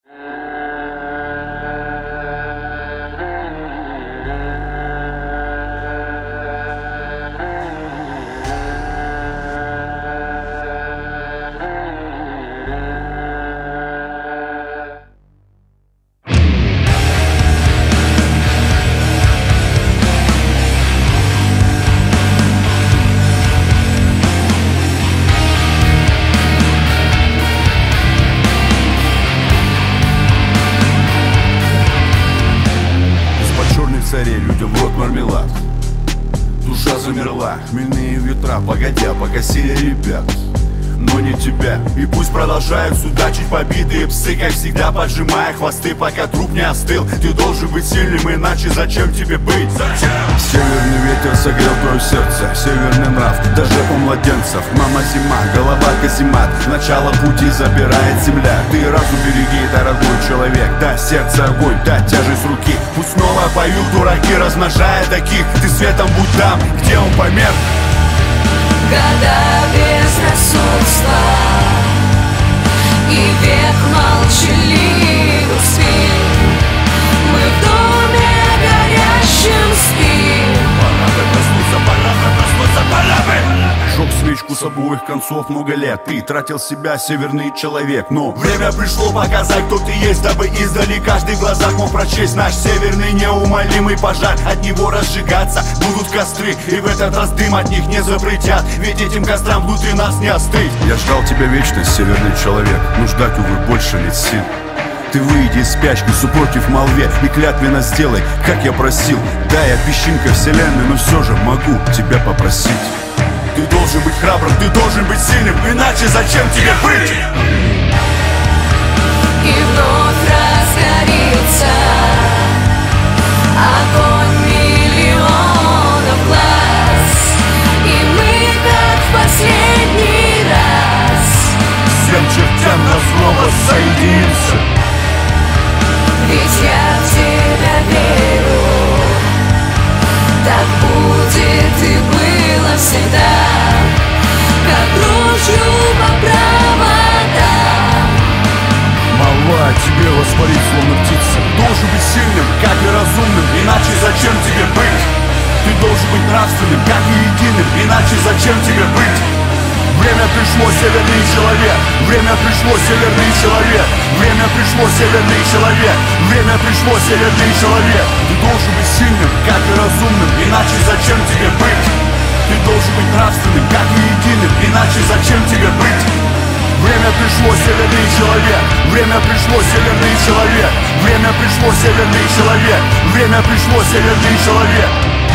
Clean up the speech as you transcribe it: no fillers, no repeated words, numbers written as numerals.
Людям в рот мармелад. Душа замерла, хмельные ветра, погодя, погасили ребят, но не тебя. И пусть продолжают судачить побитые псы, как всегда поджимая хвосты, пока труп не остыл. Ты должен быть сильным, иначе зачем тебе быть? Зачем? Северный ветер согрел твое сердце, северный нрав, даже у младенцев. Мама зима, голова каземат, начало пути забирает земля. Ты разум береги, дорогой человек, да, сердце огонь, да, тяжесть руки. Пусть снова поют дураки, размножая таких. Ты светом будь там, где он померк. Года безрассудства и век молчаливых спин. Мы в доме горящем спим. Пора проснуться, пора бы. Жег свечку с обоих концов много лет. Ты тратил себя, северный человек. Но время пришло показать, кто ты есть, дабы издали каждый в глазах мог прочесть наш северный неумолимый пожар. От него разжигаться будут костры, и в этот раз дым от них не запретят. Ведь этим кострам внутри нас не остыть. Я ждал тебя вечность, северный человек, но ждать, увы, больше нет сил. Ты выйди из спячки, супротив молве, и клятвенно сделай, как я просил. Да, я песчинка вселенной, но все же могу тебя попросить. Ты должен быть храбрым, ты должен быть сильным, иначе зачем тебе быть? И вновь разгорится огонь миллионов глаз, и мы, как в последний раз, всем чертям на зло соединимся. Ведь я в тебя верю, так будет и было всегда, как дрожью по проводам. Молва о тебе воспарит, словно птица. Должен быть сильным, как и разумным, иначе зачем тебе быть? Ты должен быть нравственным, как и единым, иначе зачем тебе быть? Время пришло, северный человек. Время пришло, северный человек. Время пришло, северный человек. Время пришло, северный человек. Ты должен быть сильным, как и разумным, иначе зачем тебе быть? Ты должен быть нравственным, как и единым, иначе зачем тебе быть? Время пришло, северный человек. Время пришло, северный человек. Время пришло, северный человек. Время пришло, северный человек.